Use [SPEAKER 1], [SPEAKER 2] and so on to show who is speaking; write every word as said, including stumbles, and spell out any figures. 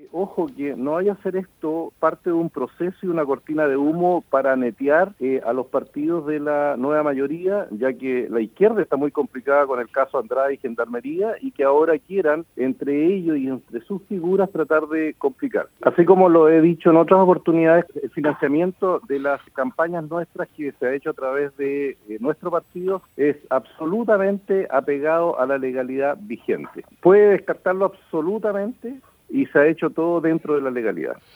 [SPEAKER 1] ojo, que no vaya a ser esto parte de un proceso y una cortina de humo para netear eh, a los partidos de la nueva mayoría, ya que la izquierda está muy complicada con el caso Andrade y Gendarmería, y que ahora quieran, entre ellos y entre sus figuras, tratar de complicar. Así como lo he dicho en otras oportunidades, el financiamiento de las campañas nuestras que se ha hecho a través de eh, nuestro partido es absolutamente apegado a la legalidad vigente. Puede descartarlo absolutamente y se ha hecho todo dentro de la legalidad.